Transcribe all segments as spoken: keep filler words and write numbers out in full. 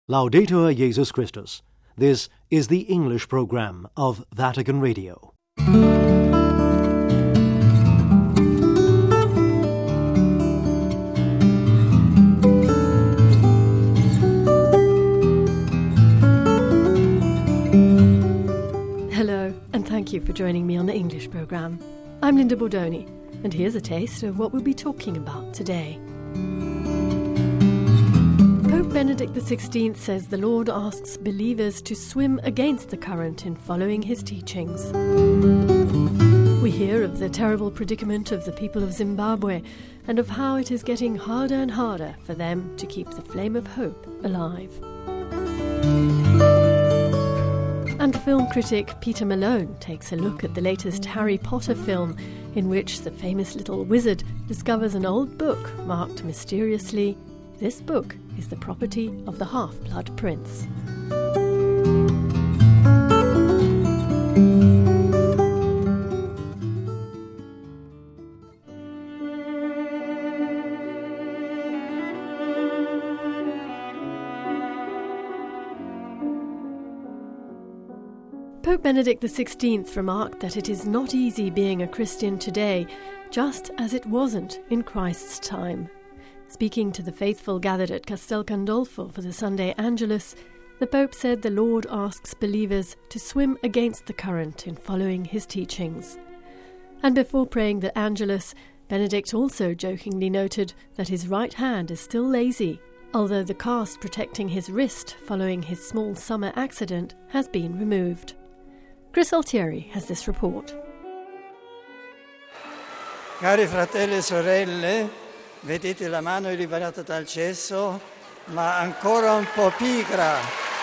Laudetur Jesus Christus. This is the English program of Vatican Radio. Hello, and thank you for joining me on the English program. I'm Linda Bordoni, and here's a taste of what we'll be talking about today. Pope Benedict the sixteenth says the Lord asks believers to swim against the current in following his teachings. We hear of the terrible predicament of the people of Zimbabwe and of how it is getting harder and harder for them to keep the flame of hope alive. And film critic Peter Malone takes a look at the latest Harry Potter film, in which the famous little wizard discovers an old book marked mysteriously, "This book is the property of the Half-Blood Prince." Pope Benedict the sixteenth remarked that it is not easy being a Christian today, just as it wasn't in Christ's time. Speaking to the faithful gathered at Castel Gandolfo for the Sunday Angelus, the Pope said the Lord asks believers to swim against the current in following his teachings. And before praying the Angelus, Benedict also jokingly noted that his right hand is still lazy, although the cast protecting his wrist following his small summer accident has been removed. Chris Altieri has this report. Cari fratelli e sorelle, vedete la mano è liberata dal cesso, ma ancora un po' pigra.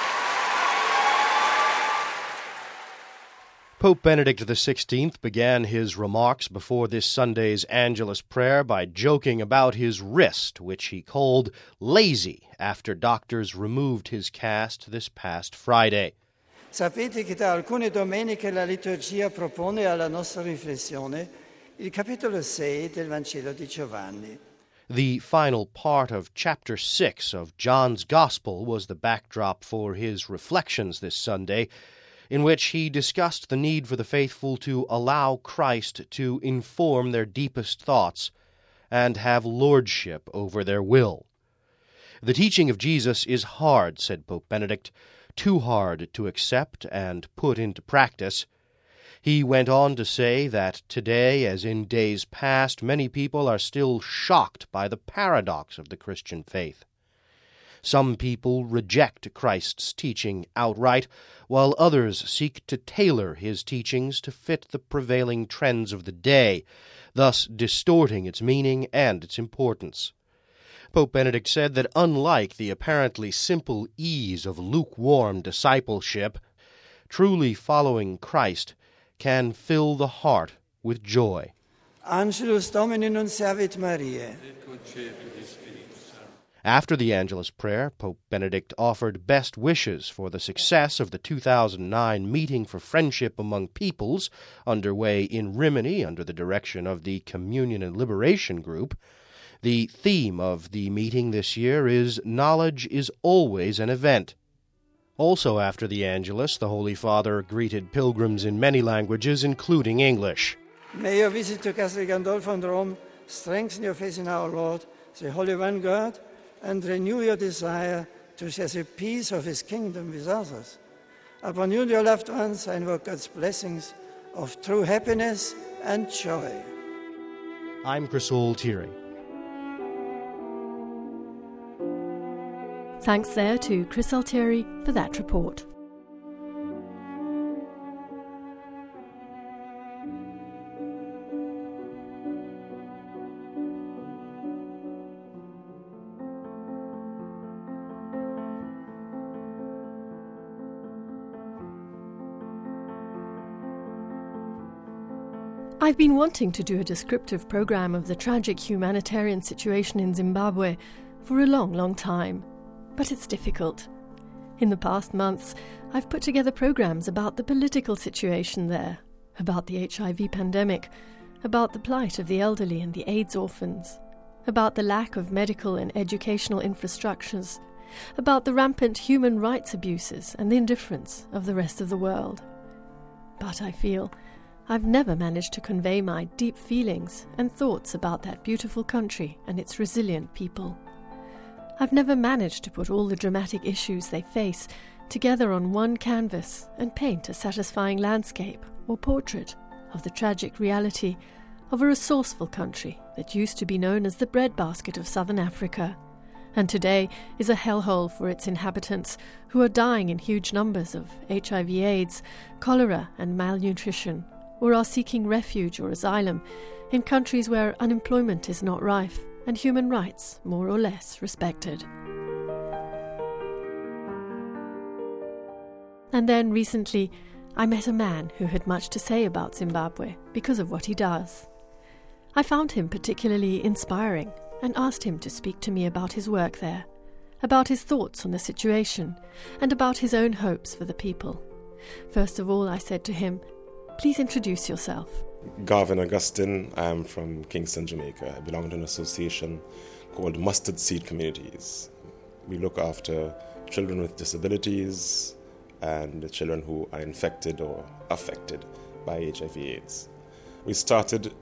Pope Benedict the sixteenth began his remarks before this Sunday's Angelus prayer by joking about his wrist, which he called lazy after doctors removed his cast this past Friday. Sapete che da alcune domeniche la liturgia propone alla nostra riflessione il capitolo sei del Vangelo di Giovanni. The final part of chapter six of John's Gospel was the backdrop for his reflections this Sunday, in which he discussed the need for the faithful to allow Christ to inform their deepest thoughts and have lordship over their will. The teaching of Jesus is hard, said Pope Benedict, too hard to accept and put into practice. He went on to say that today, as in days past, many people are still shocked by the paradox of the Christian faith. Some people reject Christ's teaching outright, while others seek to tailor his teachings to fit the prevailing trends of the day, thus distorting its meaning and its importance. Pope Benedict said that unlike the apparently simple ease of lukewarm discipleship, truly following Christ can fill the heart with joy. Angelus Domini non servit Mariae. After the Angelus prayer, Pope Benedict offered best wishes for the success of the two thousand nine Meeting for Friendship Among Peoples, underway in Rimini under the direction of the Communion and Liberation Group. The theme of the meeting this year is Knowledge is Always an Event. Also after the Angelus, the Holy Father greeted pilgrims in many languages, including English. May your visit to Castel Gandolfo and Rome strengthen your faith in our Lord, the Holy One God, and renew your desire to share the peace of His kingdom with others. Upon you and your loved ones, I invoke God's blessings of true happiness and joy. I'm Chris Altieri. Thanks there to Chris Altieri for that report. I've been wanting to do a descriptive program of the tragic humanitarian situation in Zimbabwe for a long, long time. But it's difficult. In the past months, I've put together programs about the political situation there, about the H I V pandemic, about the plight of the elderly and the AIDS orphans, about the lack of medical and educational infrastructures, about the rampant human rights abuses and the indifference of the rest of the world. But I feel I've never managed to convey my deep feelings and thoughts about that beautiful country and its resilient people. I've never managed to put all the dramatic issues they face together on one canvas and paint a satisfying landscape or portrait of the tragic reality of a resourceful country that used to be known as the breadbasket of southern Africa, and today is a hellhole for its inhabitants who are dying in huge numbers of H I V AIDS, cholera and malnutrition, or are seeking refuge or asylum in countries where unemployment is not rife and human rights more or less respected. And then recently, I met a man who had much to say about Zimbabwe because of what he does. I found him particularly inspiring and asked him to speak to me about his work there, about his thoughts on the situation, and about his own hopes for the people. First of all, I said to him, "Please introduce yourself." Garvin Augustine. I am from Kingston, Jamaica. I belong to an association called Mustard Seed Communities. We look after children with disabilities and children who are infected or affected by H I V AIDS. We started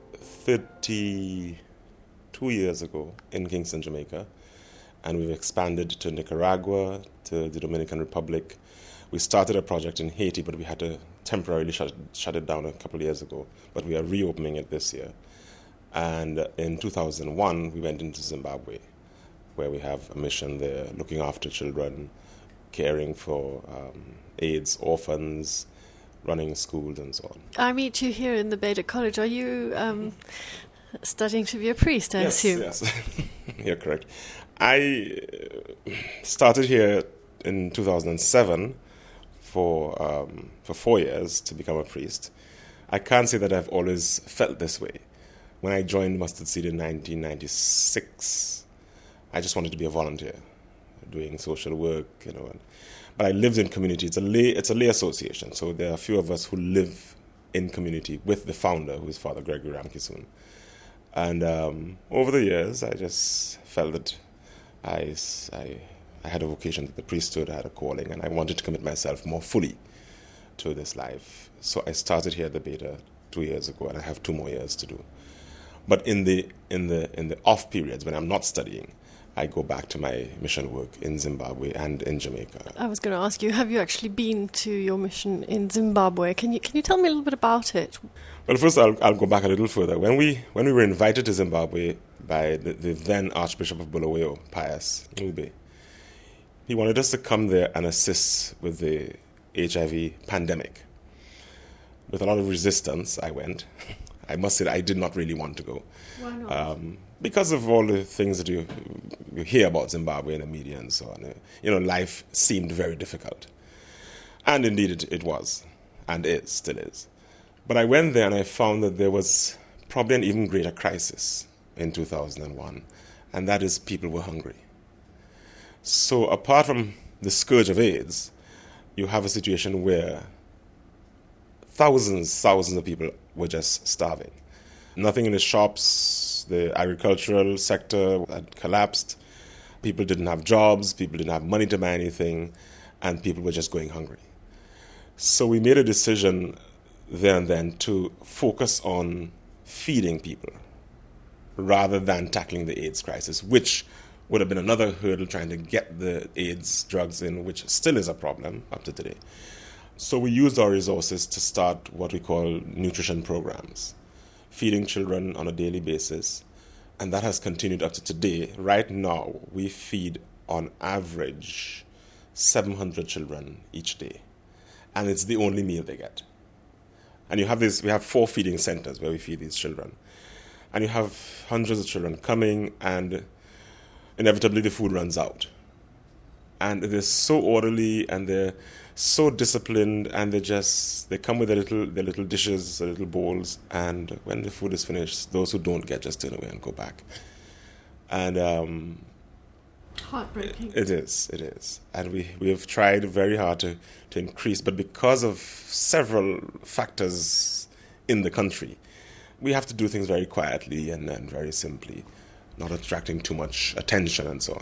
thirty-two years ago in Kingston, Jamaica, and we've expanded to Nicaragua, to the Dominican Republic. We started a project in Haiti, but we had to temporarily shut, shut it down a couple of years ago, but we are reopening it this year. And in two thousand one, we went into Zimbabwe, where we have a mission there, looking after children, caring for um, AIDS orphans, running schools and so on. I meet you here in the Beta College. Are you um, studying to be a priest, I yes, assume? Yes, you're correct. I started here in two thousand seven for um, for four years to become a priest. I can't say that I've always felt this way. When I joined Mustard Seed in nineteen ninety-six, I just wanted to be a volunteer, doing social work, you know. And, but I lived in community. It's a lay, it's a lay association, so there are a few of us who live in community with the founder, who is Father Gregory Ramkissoon. And um, over the years, I just felt that I, I, I had a vocation to the priesthood, I had a calling, and I wanted to commit myself more fully to this life. So I started here at the Beta two years ago, and I have two more years to do. But in the in the in the off periods when I'm not studying, I go back to my mission work in Zimbabwe and in Jamaica. I was going to ask you, have you actually been to your mission in Zimbabwe? Can you can you tell me a little bit about it? Well, first I'll I'll go back a little further. When we when we were invited to Zimbabwe by the, the then Archbishop of Bulawayo, Pius Ncube, he wanted us to come there and assist with the H I V pandemic. With a lot of resistance, I went. I must say that I did not really want to go. Why not? Um, because of all the things that you, you hear about Zimbabwe in the media and so on. You know, life seemed very difficult. And indeed it, it was, and is, still is. But I went there and I found that there was probably an even greater crisis in two thousand one, and that is people were hungry. So apart from the scourge of AIDS, you have a situation where thousands, thousands of people were just starving. Nothing in the shops, the agricultural sector had collapsed. People didn't have jobs, people didn't have money to buy anything, and people were just going hungry. So we made a decision there and then to focus on feeding people rather than tackling the AIDS crisis, which would have been another hurdle trying to get the AIDS drugs in, which still is a problem up to today. So we used our resources to start what we call nutrition programs, feeding children on a daily basis, and that has continued up to today. Right now, we feed on average seven hundred children each day, and it's the only meal they get. And you have this, we have four feeding centers where we feed these children, and you have hundreds of children coming, and inevitably the food runs out. And they're so orderly, and they're so disciplined, and they just they come with their little their little dishes, their little bowls, and when the food is finished, those who don't get just turn away and go back. And um, heartbreaking. It is, it is, and we, we have tried very hard to, to increase, but because of several factors in the country, we have to do things very quietly and, and very simply, not attracting too much attention and so on.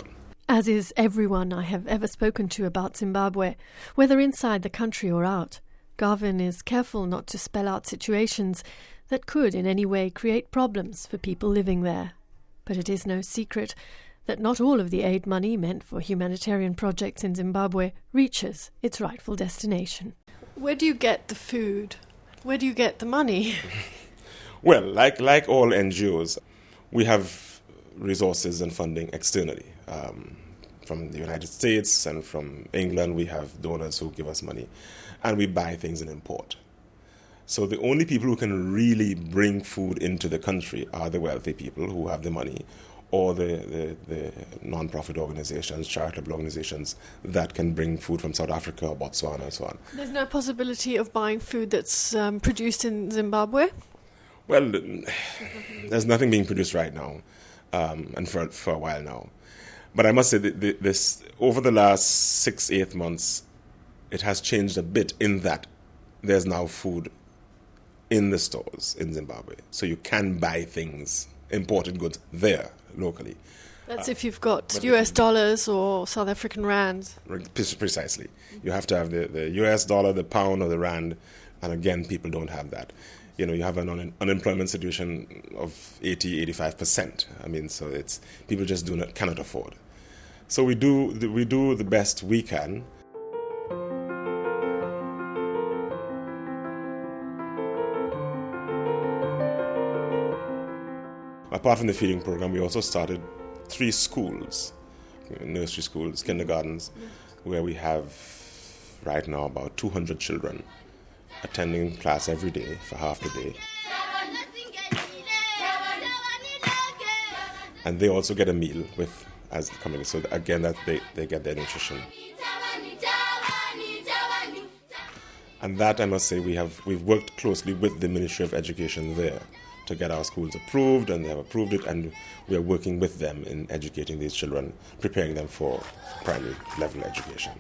as is everyone I have ever spoken to about Zimbabwe, whether inside the country or out. Garvin is careful not to spell out situations that could in any way create problems for people living there. But it is no secret that not all of the aid money meant for humanitarian projects in Zimbabwe reaches its rightful destination. Where do you get the food? Where do you get the money? Well, like like all N G Os, we have resources and funding externally. Um, from the United States and from England, we have donors who give us money, and we buy things and import. So the only people who can really bring food into the country are the wealthy people who have the money, or the, the, the non-profit organizations, charitable organizations that can bring food from South Africa or Botswana and so on. There's no possibility of buying food that's um, produced in Zimbabwe? Well, there's nothing being produced right now, um, and for for a while now. But I must say that this, over the last six, eight months, it has changed a bit in that there's now food in the stores in Zimbabwe. So you can buy things, imported goods, there, locally. That's uh, if you've got U S dollars or South African rands. Precisely. You have to have the, the U S dollar, the pound, or the rand. And again, people don't have that. You know, you have an un- unemployment situation of eighty, eighty-five percent. I mean, so it's people just do not cannot afford. So we do we do the best we can. Apart from the feeding program, we also started three schools, nursery schools, kindergartens, where we have right now about two hundred children attending class every day for half the day. And they also get a meal with as the community. So again, that they, they get their nutrition. And that, I must say, we have we've worked closely with the Ministry of Education there to get our schools approved, and they have approved it, and we are working with them in educating these children, preparing them for primary level education.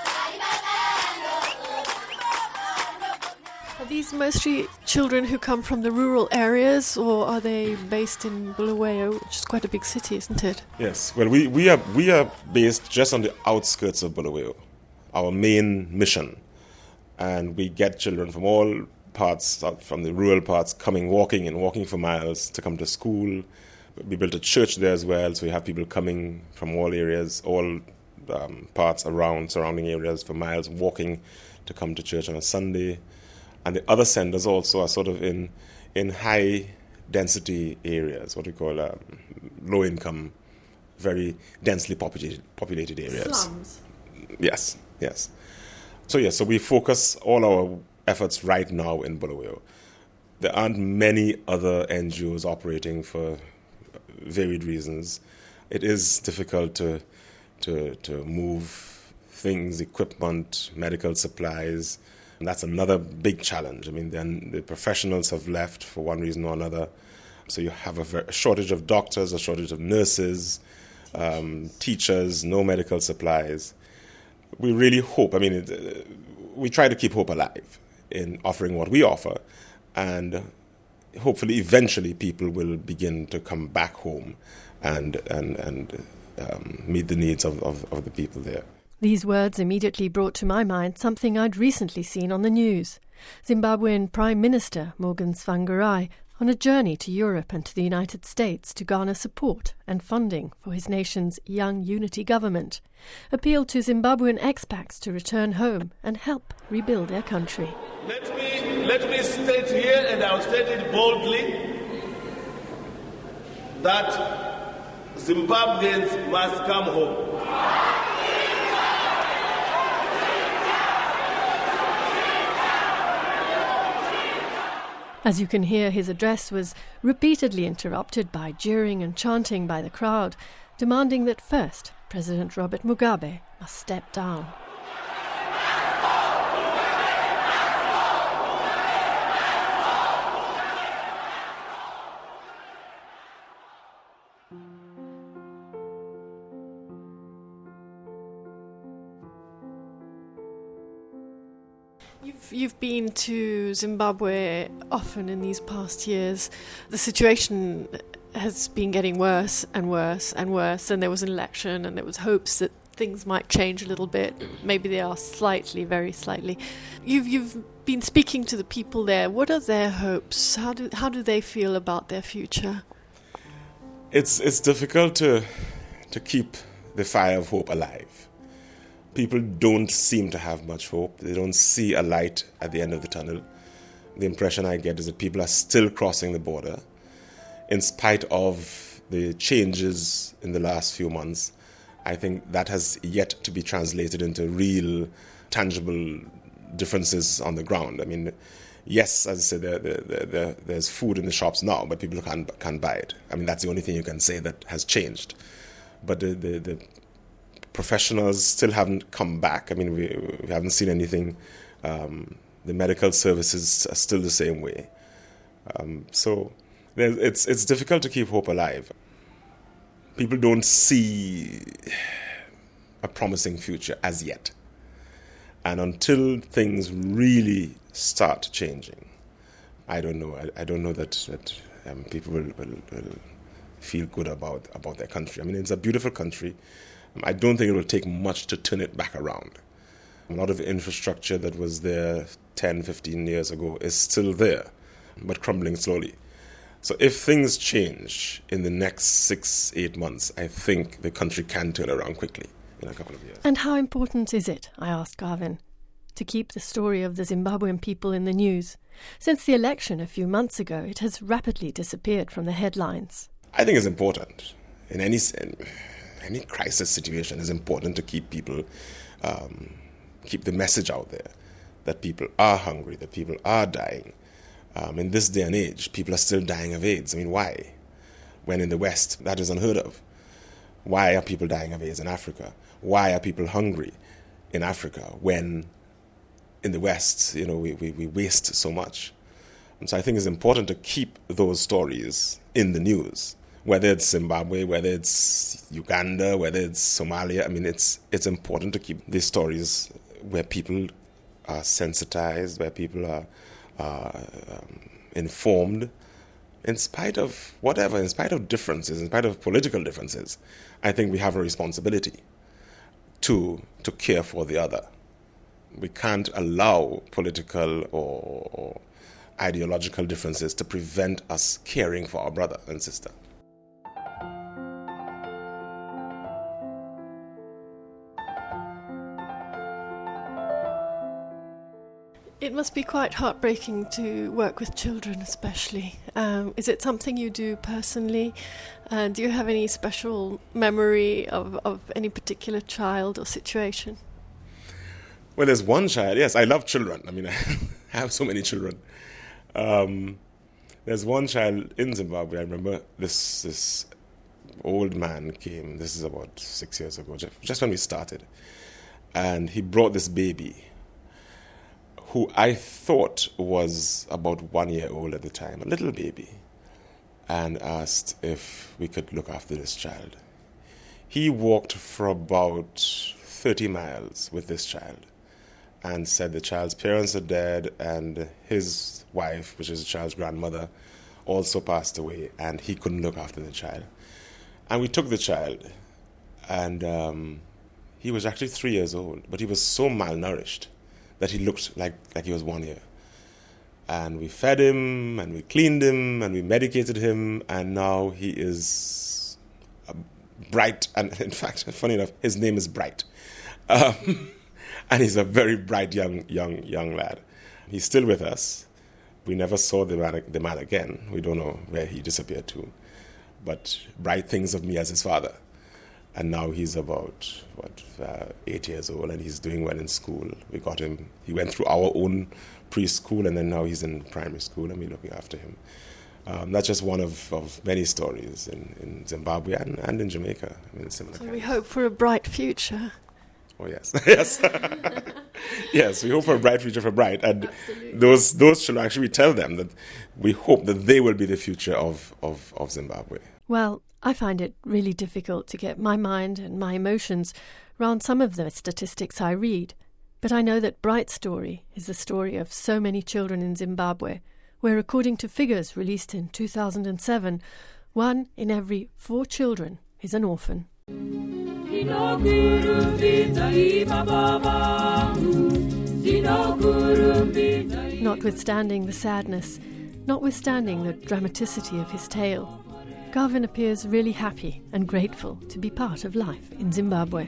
Are these mostly children who come from the rural areas, or are they based in Bulawayo, which is quite a big city, isn't it? Yes. Well, we, we are we are based just on the outskirts of Bulawayo, our main mission. And we get children from all parts, from the rural parts, coming, walking and walking for miles to come to school. We built a church there as well, so we have people coming from all areas, all um, parts around, surrounding areas for miles, walking to come to church on a Sunday. And the other centers also are sort of in in high density areas, what we call um, low income, very densely populated populated areas. Slums. Yes, yes. So yes, so we focus all our efforts right now in Bulawayo. There aren't many other N G Os operating for varied reasons. It is difficult to to to move things, equipment, medical supplies. And that's another big challenge. I mean, then the professionals have left for one reason or another. So you have a, very, a shortage of doctors, a shortage of nurses, um, teachers, no medical supplies. We really hope, I mean, it, uh, we try to keep hope alive in offering what we offer. And hopefully, eventually, people will begin to come back home and, and, and um, meet the needs of, of, of the people there. These words immediately brought to my mind something I'd recently seen on the news. Zimbabwean Prime Minister Morgan Tsvangirai, on a journey to Europe and to the United States to garner support and funding for his nation's Young Unity government, appealed to Zimbabwean expats to return home and help rebuild their country. Let me, let me state here, and I'll state it boldly, that Zimbabweans must come home. As you can hear, his address was repeatedly interrupted by jeering and chanting by the crowd, demanding that first President Robert Mugabe must step down. You've, you've been to Zimbabwe often in these past years. The situation has been getting worse and worse and worse, and there was an election and there was hopes that things might change a little bit. Maybe they are slightly, very slightly. You've you've been speaking to the people there. What are their hopes? How do how do they feel about their future? It's it's difficult to to keep the fire of hope alive. People don't seem to have much hope. They don't see a light at the end of the tunnel. The impression I get is that people are still crossing the border, in spite of the changes in the last few months. I think that has yet to be translated into real, tangible differences on the ground. I mean, yes, as I said, there, there, there, there's food in the shops now, but people can't, can't buy it. I mean, that's the only thing you can say that has changed. But the, the, the professionals still haven't come back. I mean, we, we haven't seen anything. Um, the medical services are still the same way. Um, so it's it's difficult to keep hope alive. People don't see a promising future as yet. And until things really start changing, I don't know. I, I don't know that, that um, people will, will, will feel good about, about their country. I mean, it's a beautiful country. I don't think it will take much to turn it back around. A lot of the infrastructure that was there ten, fifteen years ago is still there, but crumbling slowly. So if things change in the next six, eight months, I think the country can turn around quickly in a couple of years. And how important is it, I asked Garvin, to keep the story of the Zimbabwean people in the news? Since the election a few months ago, it has rapidly disappeared from the headlines. I think it's important. In any in any crisis situation, it's important to keep people, um, keep the message out there that people are hungry, that people are dying. Um, in this day and age, people are still dying of AIDS. I mean, why? When in the West, that is unheard of. Why are people dying of AIDS in Africa? Why are people hungry in Africa when in the West, you know, we, we, we waste so much? And so I think it's important to keep those stories in the news, whether it's Zimbabwe, whether it's Uganda, whether it's Somalia. I mean, it's it's important to keep these stories where people are sensitized, where people are Uh, um, informed, in spite of whatever, in spite of differences, in spite of political differences. I think we have a responsibility to to care for the other. We can't allow political or, or ideological differences to prevent us caring for our brother and sister. It must be quite heartbreaking to work with children, especially. Um, is it something you do personally? Uh, do you have any special memory of, of any particular child or situation? Well, there's one child. Yes, I love children. I mean, I have so many children. Um, there's one child in Zimbabwe. I remember this this old man came. This is about six years ago, just, just when we started. And he brought this baby, who I thought was about one year old at the time, a little baby, and asked if we could look after this child. He walked for about thirty miles with this child and said the child's parents are dead and his wife, which is the child's grandmother, also passed away, and he couldn't look after the child. And we took the child, and um, he was actually three years old, but he was so malnourished that he looked like, like he was one year. And we fed him, and we cleaned him, and we medicated him, and now he is bright. And in fact, funny enough, his name is Bright. Um, and he's a very bright young young young lad. He's still with us. We never saw the man, the man again. We don't know where he disappeared to. But Bright thinks of me as his father. And now he's about, what, uh, eight years old, and he's doing well in school. We got him, he went through our own preschool, and then now he's in primary school, and we're looking after him. Um, that's just one of, of many stories in, in Zimbabwe and, and in Jamaica. I mean, similar so kinds. We hope for a bright future. Oh, yes. yes. Yes, we hope for a bright future for Bright. And Absolutely. those those children, actually, we tell them that we hope that they will be the future of, of, of Zimbabwe. Well, I find it really difficult to get my mind and my emotions around some of the statistics I read. But I know that Bright's story is the story of so many children in Zimbabwe, where, according to figures released in two thousand seven, One in every four children is an orphan. Notwithstanding the sadness, notwithstanding the dramaticity of his tale, Garvin appears really happy and grateful to be part of life in Zimbabwe.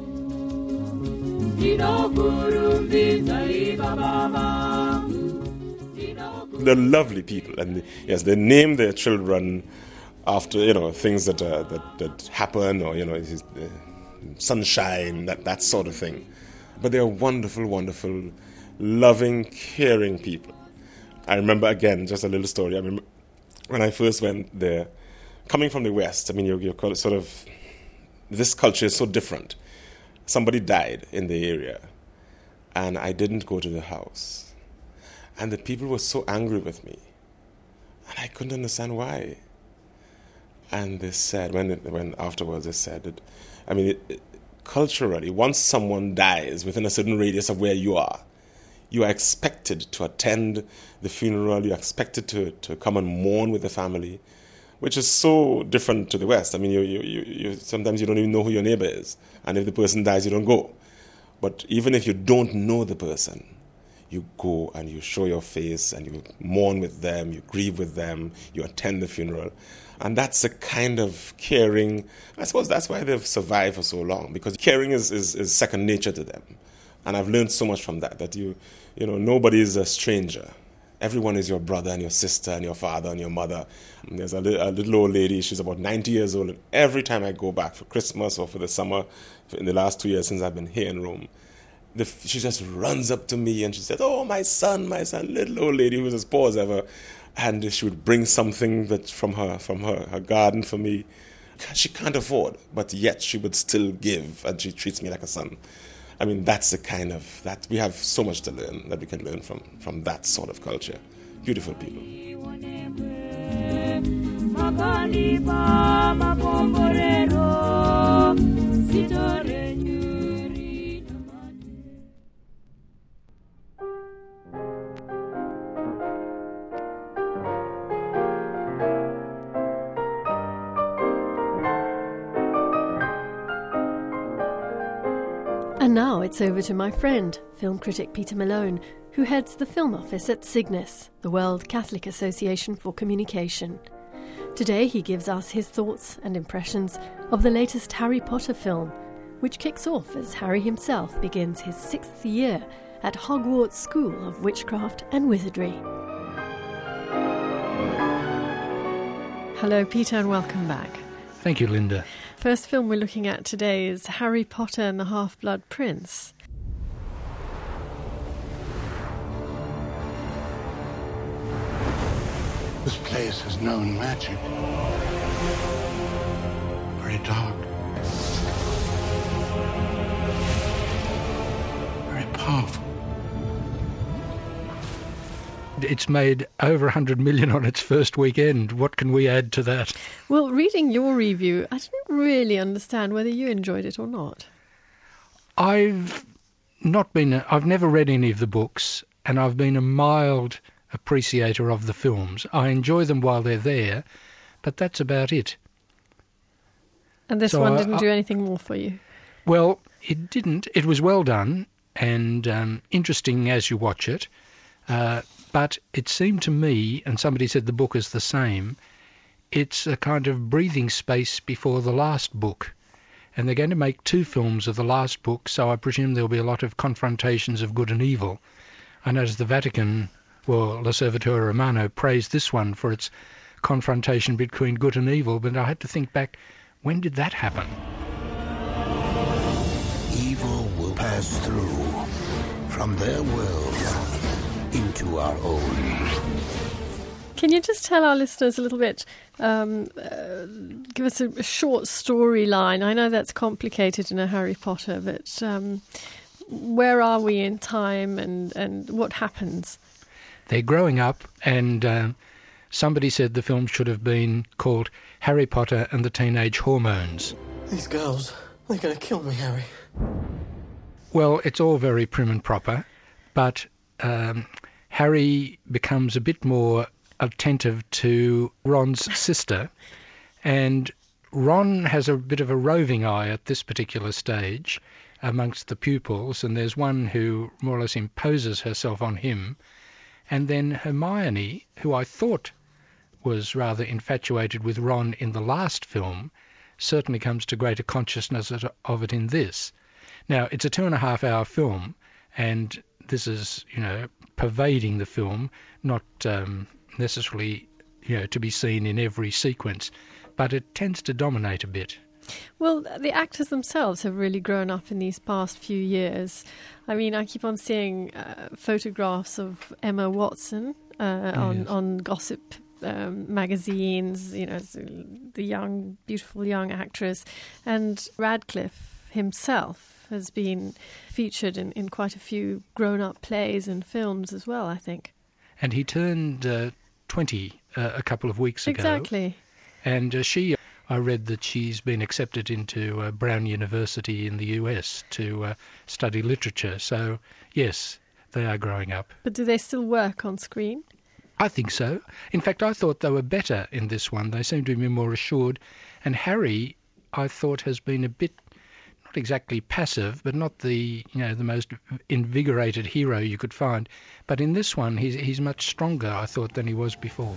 They're lovely people, and yes, they name their children after, you know, things that uh, that that happen, or, you know, it's, uh, sunshine, that that sort of thing. But they're wonderful, wonderful, loving, caring people. I remember, again, just a little story. I remember when I first went there, coming from the West. I mean, you're, you're sort of, this culture is so different. Somebody died in the area, and I didn't go to the house. And the people were so angry with me, and I couldn't understand why. And they said, when it, when afterwards they said that, I mean, it, it, culturally, once someone dies within a certain radius of where you are, you are expected to attend the funeral, you're expected to, to come and mourn with the family, which is so different to the West. I mean, you, you, you, you sometimes you don't even know who your neighbor is, and if the person dies, you don't go. But even if you don't know the person, you go and you show your face and you mourn with them, you grieve with them, you attend the funeral. And that's a kind of caring. I suppose that's why they've survived for so long, because caring is, is, is second nature to them. And I've learned so much from that, that you, you know, nobody is a stranger. Everyone is your brother and your sister and your father and your mother. And there's a, li- a little old lady, she's about ninety years old, and every time I go back for Christmas or for the summer, in the last two years since I've been here in Rome, the, she just runs up to me and she says, "Oh, my son, my son," little old lady who was as poor as ever. And she would bring something that from her from her, her garden for me. She can't afford, but yet she would still give, and she treats me like a son. I mean, that's the kind of, that we have so much to learn, that we can learn from, from that sort of culture. Beautiful people. And now it's over to my friend, film critic Peter Malone, who heads the film office at Cygnus, the World Catholic Association for Communication. Today he gives us his thoughts and impressions of the latest Harry Potter film, which kicks off as Harry himself begins his sixth year at Hogwarts School of Witchcraft and Wizardry. Hello, Peter, and welcome back. Thank you, Linda. First film we're looking at today is Harry Potter and the Half-Blood Prince. This place has known magic. Very dark. Very powerful. It's made over one hundred million on its first weekend. What can we add to that? Well, reading your review, I didn't really understand whether you enjoyed it or not. I've not been, a, I've never read any of the books, and I've been a mild appreciator of the films. I enjoy them while they're there, but that's about it. And this so one I, didn't I, do anything more for you? Well, it didn't. It was well done and um, interesting as you watch it. Uh, but it seemed to me, and somebody said the book is the same, it's a kind of breathing space before the last book. And they're going to make two films of the last book, so I presume there'll be a lot of confrontations of good and evil. I noticed the Vatican, well, L'Osservatore Romano, praised this one for its confrontation between good and evil, but I had to think back, when did that happen? Evil will pass through from their world into our own. Can you just tell our listeners a little bit, um, uh, give us a, a short storyline? I know that's complicated in a Harry Potter, but um, where are we in time and, and what happens? They're growing up, and uh, somebody said the film should have been called Harry Potter and the Teenage Hormones. These girls, they're going to kill me, Harry. Well, it's all very prim and proper, but um, Harry becomes a bit more attentive to Ron's sister, And Ron has a bit of a roving eye at this particular stage amongst the pupils, and there's one who more or less imposes herself on him. And then Hermione, who I thought was rather infatuated with Ron in the last film, certainly comes to greater consciousness of it in this. Now, it's a two and a half hour film, and this is, you know, pervading the film, not um, necessarily, you know, to be seen in every sequence, but it tends to dominate a bit. Well, the actors themselves have really grown up in these past few years. I mean, I keep on seeing uh, photographs of Emma Watson uh, on, Yes. on gossip um, magazines, you know, the young, beautiful young actress. And Radcliffe himself has been featured in, in quite a few grown-up plays and films as well, I think. And he turned uh, twenty uh, a couple of weeks ago. Exactly. And uh, she... I read that she's been accepted into uh, Brown University in the U S to uh, study literature. So, yes, they are growing up. But do they still work on screen? I think so. In fact, I thought they were better in this one. They seem to be more assured. And Harry, I thought, has been a bit, not exactly passive, but not the, you know, the most invigorated hero you could find. But in this one, he's, he's much stronger, I thought, than he was before.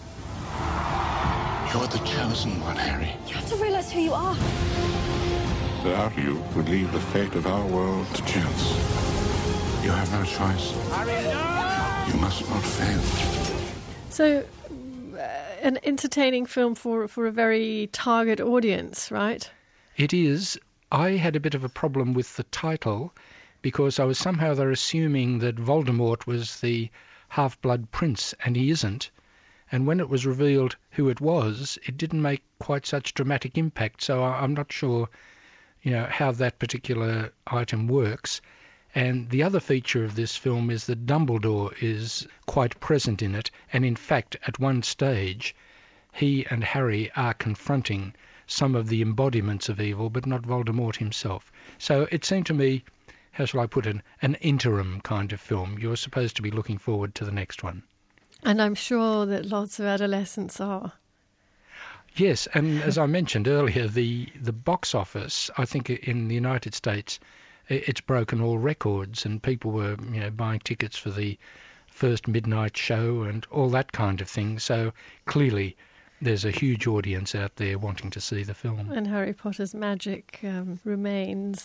You're the chosen one, Harry. You have to realize who you are. Without you would leave the fate of our world to chance. You have no choice. Harry, no! You must not fail. So, uh, an entertaining film for, for a very target audience, right? It is. I had a bit of a problem with the title because I was somehow there assuming that Voldemort was the half-blood prince, and he isn't. And when it was revealed who it was, it didn't make quite such dramatic impact. So I'm not sure, you know, how that particular item works. And the other feature of this film is that Dumbledore is quite present in it. And in fact, at one stage, he and Harry are confronting some of the embodiments of evil, but not Voldemort himself. So it seemed to me, how shall I put it, an interim kind of film. You're supposed to be looking forward to the next one. And I'm sure that lots of adolescents are. Yes, and as I mentioned earlier, the, the box office, I think in the United States, it's broken all records, and people were, you know, buying tickets for the first midnight show and all that kind of thing. So clearly there's a huge audience out there wanting to see the film. And Harry Potter's magic um, remains.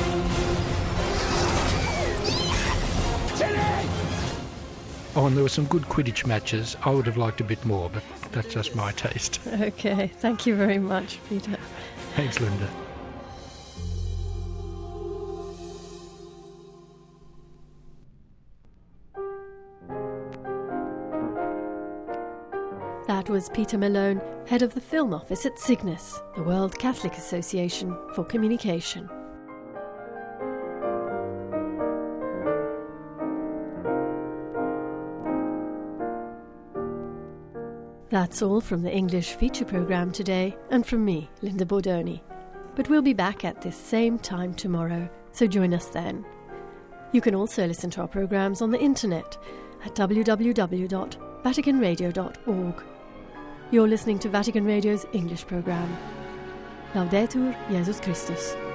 Oh, and there were some good Quidditch matches. I would have liked a bit more, but that's just my taste. Okay, thank you very much, Peter. Thanks, Linda. That was Peter Malone, head of the film office at Cygnus, the World Catholic Association for Communication. That's all from the English feature programme today, and from me, Linda Bordoni. But we'll be back at this same time tomorrow, so join us then. You can also listen to our programmes on the internet at w w w dot vatican radio dot org. You're listening to Vatican Radio's English programme. Laudetur Jesus Christus.